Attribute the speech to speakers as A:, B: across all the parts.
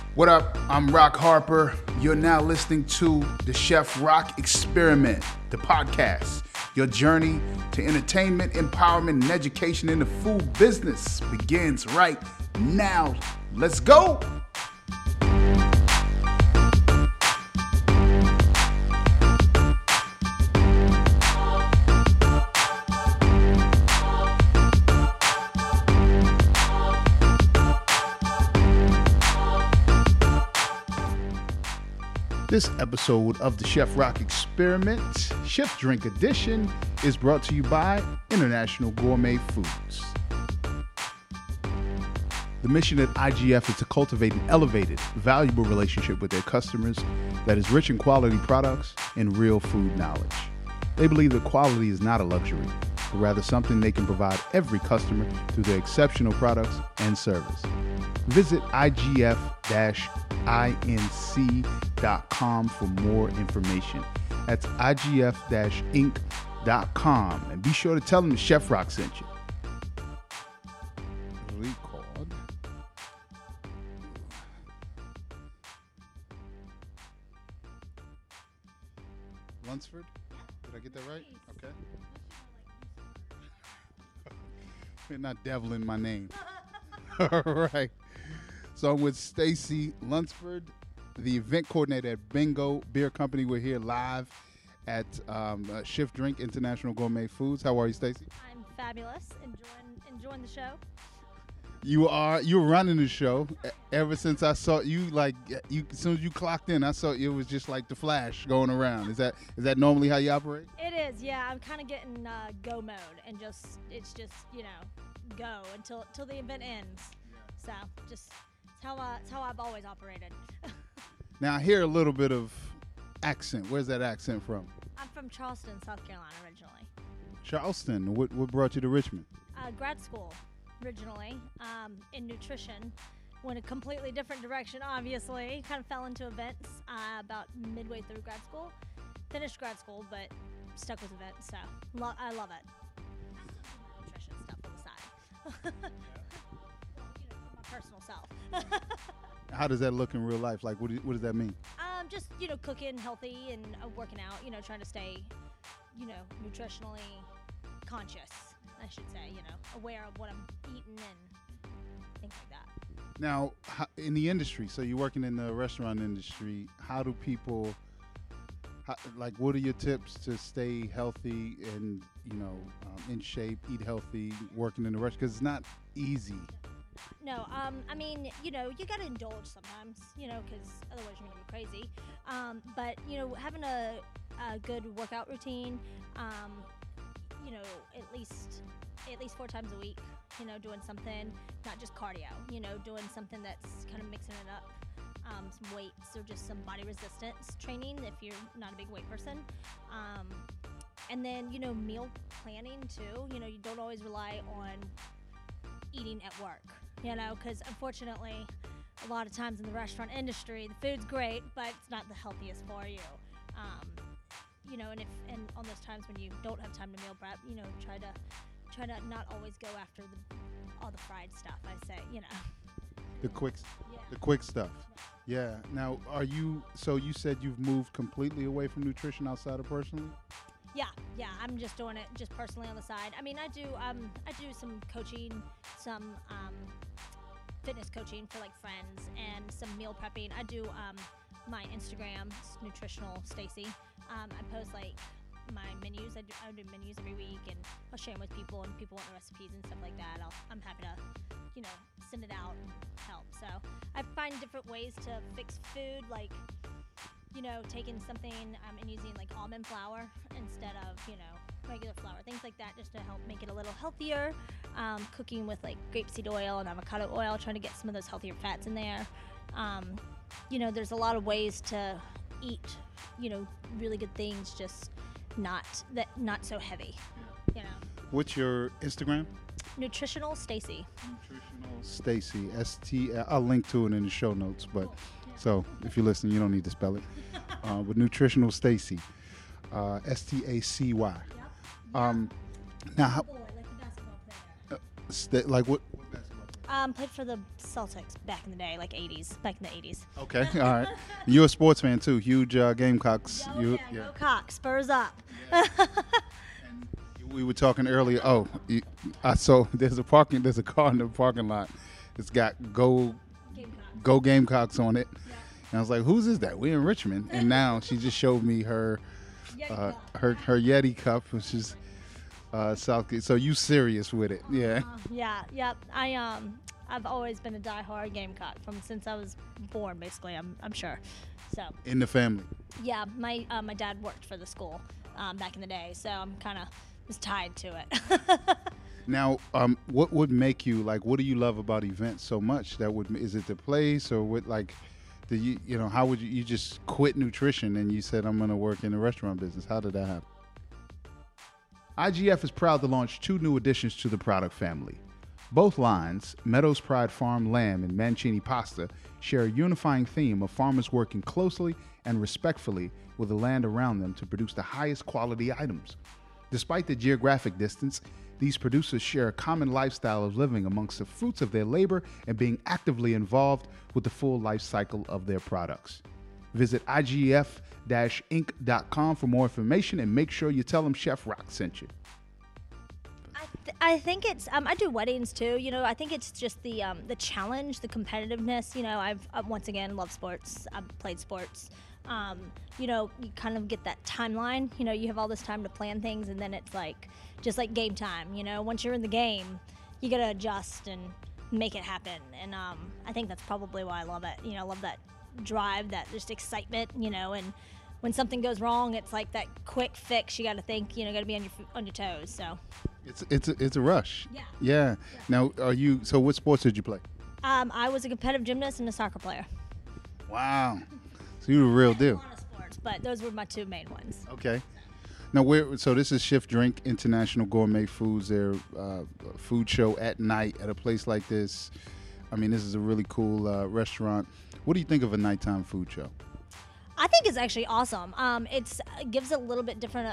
A: What up? I'm Rock Harper. You're now listening to the Chef Rock Experiment, the podcast. Your journey to entertainment, empowerment, and education in the food business begins right now. Let's go! This episode of the Chef Rock Experiment, Chef Drink Edition, is brought to you by International Gourmet Foods. The mission at IGF is to cultivate an elevated, valuable relationship with their customers that is rich in quality products and real food knowledge. They believe that quality is not a luxury, but rather something they can provide every customer through their exceptional products and service. Visit igf-inc.com for more information. That's igf-inc.com. And be sure to tell them the Chef Rock sent you. Record. Lunsford? Did I get that right? Okay. You're not deviling my name. All right. So I'm with Stacy Lunsford, the event coordinator at Bingo Beer Company. We're here live at Chef Drink International Gourmet Foods. How are you, Stacy?
B: I'm fabulous. Enjoying the show.
A: You're running the show. Ever since I saw you, as soon as you clocked in, I saw it was just like the Flash going around. Is that normally how you operate?
B: It is, yeah. I'm kind of getting go mode, and it's just go until the event ends. So just it's how I've always operated.
A: Now I hear a little bit of accent. Where's that accent from?
B: I'm from Charleston, South Carolina originally.
A: Charleston. What brought you to Richmond?
B: Grad school originally in nutrition. Went a completely different direction, obviously. Kind of fell into events about midway through grad school. Finished grad school, but stuck with events, so I love it. Nutrition stuff on the side. For my personal self.
A: How does that look in real life? Like, what does that mean?
B: Just, cooking healthy and working out, trying to stay, nutritionally conscious, I should say, aware of what I'm eating and things like that.
A: Now, in the industry, so you're working in the restaurant industry, how do people, what are your tips to stay healthy and, in shape, eat healthy, working in the restaurant? Because it's not easy.
B: No, you got to indulge sometimes, because otherwise you're going to go crazy. But, having a good workout routine, at least 4 times a week, doing something, not just cardio, doing something that's kind of mixing it up, some weights or just some body resistance training if you're not a big weight person. And then, meal planning too, you don't always rely on eating at work, because unfortunately a lot of times in the restaurant industry the food's great but it's not the healthiest for you, and on those times when you don't have time to meal prep, try to not always go after all the fried stuff, I say,
A: the quick stuff. Yeah. Now you said you've moved completely away from nutrition outside of personally?
B: Yeah, I'm just doing it just personally on the side. I mean, I do some coaching, some fitness coaching for like friends, and some meal prepping. I do my Instagram, Nutritional Stacy. I post like my menus. I do menus every week, and I'll share them with people, and people want the recipes and stuff like that. I'm happy to, send it out and help. So I find different ways to fix food, like, taking something and using like almond flour instead of, regular flour, things like that, just to help make it a little healthier. Cooking with like grapeseed oil and avocado oil, trying to get some of those healthier fats in there. There's a lot of ways to eat, really good things, just not so heavy.
A: What's your Instagram?
B: Nutritional Stacy.
A: Nutritional Stacy. I'll link to it in the show notes, but so if you're listening, you don't need to spell it. But Nutritional Stacy. Stacy.
B: Yep.
A: Now, how,
B: Like the basketball player.
A: like what basketball
B: Played for the Celtics back in the day, like back in the 80s.
A: Okay, all right. You're a sports fan too, huge Gamecocks.
B: Go Cock, Spurs up.
A: We were talking earlier. Oh, I saw there's a car in the parking lot. It's got Go Gamecocks on it. Yeah. And I was like, whose is that? We're in Richmond. And now she just showed me her Yeti cup, which is Southgate. So you serious with it? Yeah.
B: Yep. I've always been a diehard Gamecock since I was born. Basically, I'm sure. So.
A: In the family.
B: Yeah, my dad worked for the school back in the day, so I'm kind of was tied to it.
A: Now, what would make you what do you love about events so much? Is it the place, or what? Like, do you know how would you just quit nutrition and you said I'm going to work in the restaurant business? How did that happen? IGF is proud to launch 2 new additions to the product family. Both lines, Meadows Pride Farm Lamb and Mancini Pasta, share a unifying theme of farmers working closely and respectfully with the land around them to produce the highest quality items. Despite the geographic distance, these producers share a common lifestyle of living amongst the fruits of their labor and being actively involved with the full life cycle of their products. Visit IGF-Inc.com for more information and make sure you tell them Chef Rock sent you.
B: I think it's I do weddings too. I think it's just the challenge, the competitiveness. I've once again loved sports. I've played sports. You kind of get that timeline. You have all this time to plan things, and then it's just like game time. Once you're in the game, you gotta adjust and make it happen. And I think that's probably why I love it. I love that drive, that just excitement. And when something goes wrong, it's like that quick fix. You got to think. Got to be on your toes. So.
A: It's a rush. Yeah. Now, so what sports did you play?
B: I was a competitive gymnast and a soccer player.
A: Wow. So you were a real deal.
B: A lot of sports, but those were my 2 main ones.
A: Okay. Now, so this is Shift Drink International Gourmet Foods. Their food show at night at a place like this. I mean, this is a really cool restaurant. What do you think of a nighttime food show?
B: I think it's actually awesome. It gives a little bit different,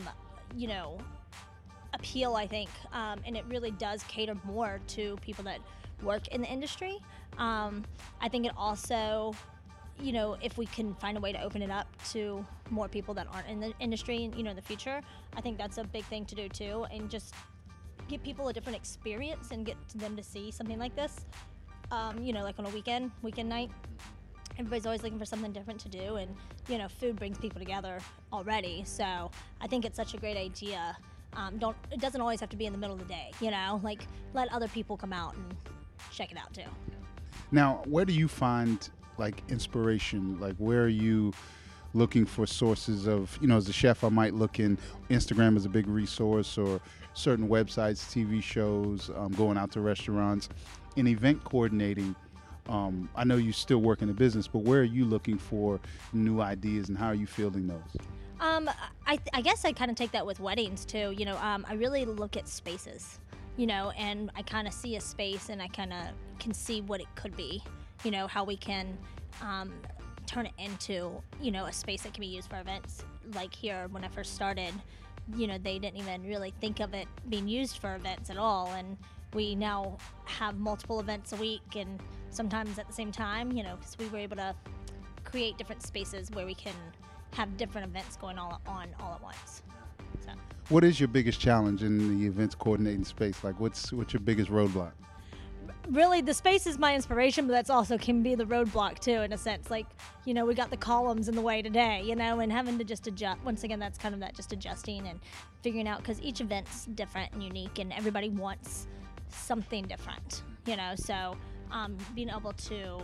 B: appeal, I think, and it really does cater more to people that work in the industry. I think it also, if we can find a way to open it up to more people that aren't in the industry, in the future, I think that's a big thing to do too, and just give people a different experience and get them to see something like this. Like on a weekend night. Everybody's always looking for something different to do, and food brings people together already. So I think it's such a great idea. It doesn't always have to be in the middle of the day, let other people come out and check it out too.
A: Now, where do you find inspiration? Where are you looking for sources of, as a chef, I might look in Instagram as a big resource, or certain websites, TV shows, going out to restaurants. In event coordinating, I know you still work in the business, but where are you looking for new ideas, and how are you fielding those?
B: I guess I kind of take that with weddings too. I really look at spaces, and I kind of see a space and I kind of can see what it could be, how we can turn it into, a space that can be used for events. Like here, when I first started, they didn't even really think of it being used for events at all. And we now have multiple events a week, and sometimes at the same time, because we were able to create different spaces where we can have different events going on all at once. So.
A: What is your biggest challenge in the events coordinating space? What's your biggest roadblock?
B: Really, the space is my inspiration, but that's also can be the roadblock too, in a sense. We got the columns in the way today, and having to just adjust. Once again, that's kind of that just adjusting and figuring out, because each event's different and unique, and everybody wants something different, So being able to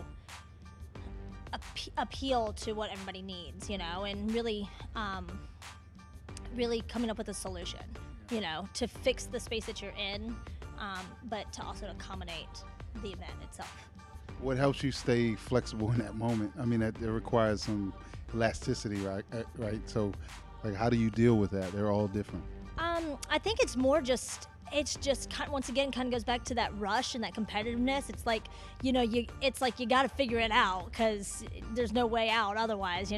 B: appeal to what everybody needs, and really coming up with a solution, to fix the space that you're in, but to also accommodate the event itself.
A: What helps you stay flexible in that moment? I mean, that requires some elasticity, right? So, how do you deal with that? They're all different.
B: I think it's just once again kind of goes back to that rush and that competitiveness. It's you got to figure it out, because there's no way out otherwise.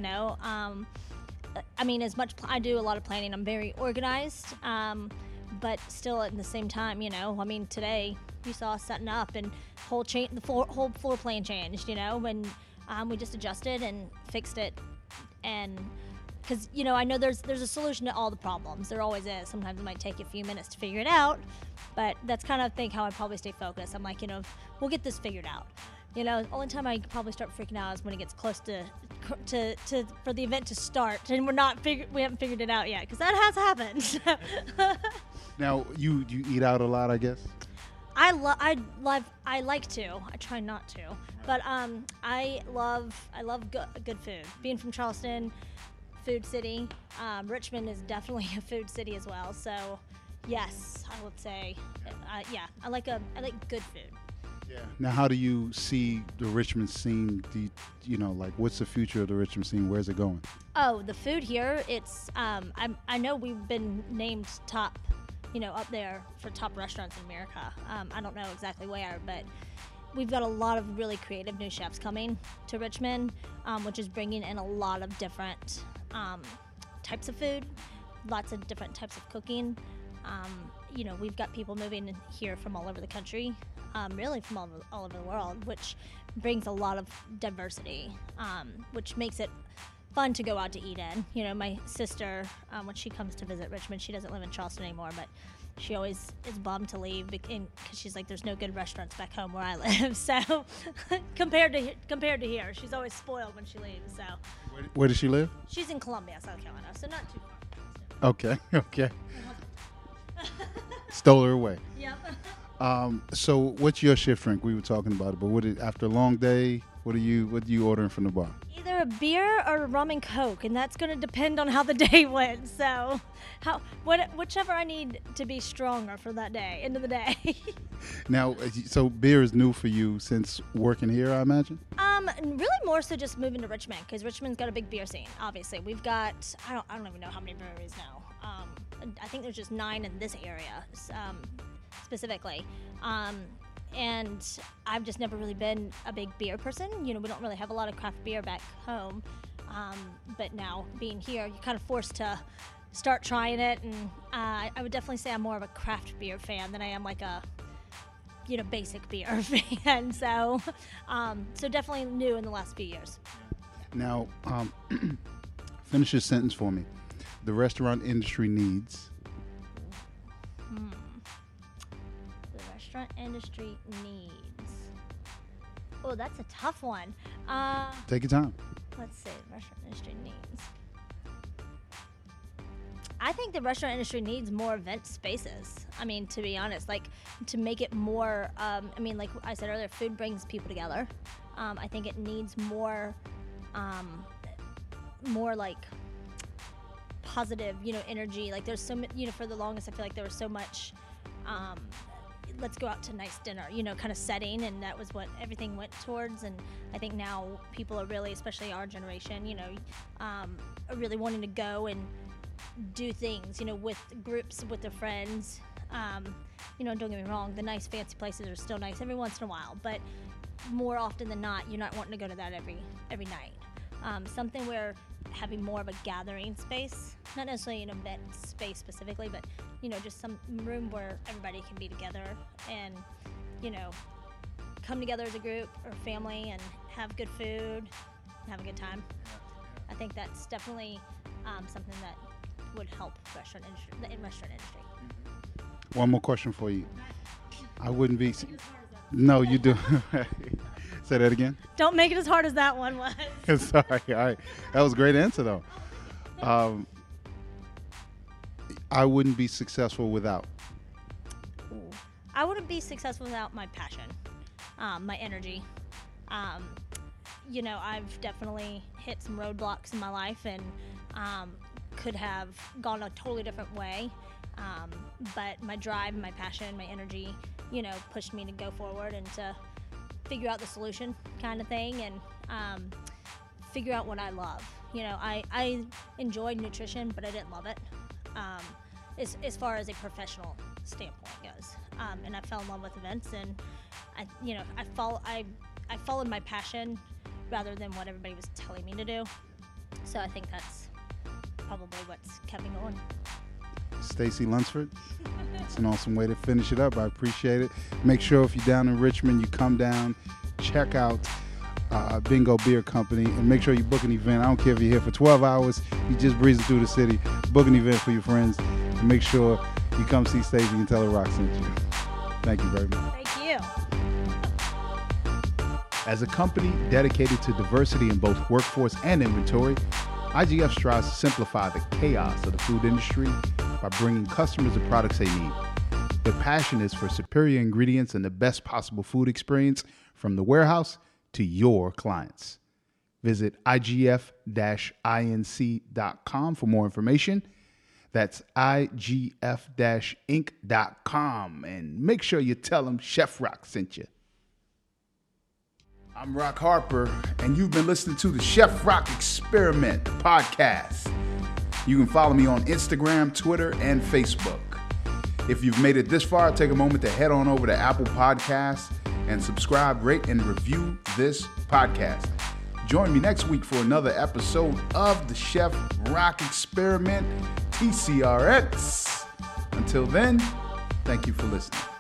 B: As much I do a lot of planning, I'm very organized, but still at the same time, today you saw us setting up, and whole floor plan changed. When we just adjusted and fixed it, and because I know there's a solution to all the problems. There always is. Sometimes it might take you a few minutes to figure it out, but that's kind of how I probably stay focused. I'm like, we'll get this figured out. The only time I probably start freaking out is when it gets close to for the event to start, and we haven't figured it out yet, because that has happened.
A: Now, you eat out a lot, I guess?
B: I like to. I try not to, but I love good food. Being from Charleston, food city. Richmond is definitely a food city as well. So, yes, I would say, yeah, I like good food.
A: Yeah. Now, how do you see the Richmond scene? What's the future of the Richmond scene? Where's it going?
B: Oh, the food here, it's, I know we've been named top, up there for top restaurants in America. I don't know exactly where, but we've got a lot of really creative new chefs coming to Richmond, which is bringing in a lot of different types of food, lots of different types of cooking. We've got people moving in here from all over the country, really from all over the world, which brings a lot of diversity, which makes it fun to go out to eat in. My sister, when she comes to visit Richmond, she doesn't live in Charleston anymore, but she always is bummed to leave because she's like, there's no good restaurants back home where I live. So compared to here, she's always spoiled when she leaves. So
A: where does she live?
B: She's in Columbia, South Carolina, so not too far.
A: Okay. Stole her away.
B: Yep.
A: So what's your shift drink? We were talking about it, but after a long day, what are you ordering from the bar?
B: Either a beer or a rum and Coke, and that's going to depend on how the day went. So, whichever I need to be stronger for that day, end of the day.
A: Now, so beer is new for you since working here, I imagine?
B: Really more so just moving to Richmond, because Richmond's got a big beer scene. Obviously, we've got I don't even know how many breweries now. I think there's just 9 in this area, specifically. And I've just never really been a big beer person. We don't really have a lot of craft beer back home. But now being here, you're kind of forced to start trying it. And I would definitely say I'm more of a craft beer fan than I am like a, basic beer fan. So definitely new in the last few years.
A: Now, finish this sentence for me. The restaurant industry needs.
B: The restaurant industry needs. Oh, that's a tough one.
A: Take your time.
B: Let's see. The restaurant industry needs. I think the restaurant industry needs more event spaces. I mean, to be honest, like to make it more. Like I said earlier, food brings people together. I think it needs more like positive, energy. Like there's so, for the longest, I feel like there was so much. Let's go out to nice dinner, kind of setting, and that was what everything went towards. And I think now people are really, especially our generation, are really wanting to go and do things, with groups, with their friends. Don't get me wrong, the nice fancy places are still nice every once in a while, but more often than not, you're not wanting to go to that every night. Something where having more of a gathering space, not necessarily an event space specifically, but just some room where everybody can be together and come together as a group or family and have good food and have a good time. I think that's definitely something that would help the restaurant industry.
A: One more question for you. I wouldn't be. No, you do. Say that again.
B: Don't make it as hard as that one was.
A: Sorry. All right. That was a great answer, though. I wouldn't be successful without.
B: I wouldn't be successful without my passion, my energy. I've definitely hit some roadblocks in my life and could have gone a totally different way. But my drive, my passion, my energy, pushed me to go forward and to figure out the solution kind of thing and figure out what I love. I enjoyed nutrition, but I didn't love it as far as a professional standpoint goes. And I fell in love with events, and I followed my passion rather than what everybody was telling me to do. So I think that's probably what's kept me going.
A: Stacey Lunsford. It's an awesome way to finish it up. I appreciate it. Make sure if you're down in Richmond, you come down, check out Bingo Beer Company, and make sure you book an event. I don't care if you're here for 12 hours, you just breezing through the city. Book an event for your friends, and make sure you come see Stacey and tell her Rock sent you. Thank you very much.
B: Thank you.
A: As a company dedicated to diversity in both workforce and inventory, IGF strives to simplify the chaos of the food industry by bringing customers the products they need. Their passion is for superior ingredients and the best possible food experience from the warehouse to your clients. Visit igf-inc.com for more information. That's igf-inc.com. And make sure you tell them Chef Rock sent you. I'm Rock Harper, and you've been listening to the Chef Rock Experiment podcast. You can follow me on Instagram, Twitter, and Facebook. If you've made it this far, take a moment to head on over to Apple Podcasts and subscribe, rate, and review this podcast. Join me next week for another episode of the Chef Rock Experiment, TCRX. Until then, thank you for listening.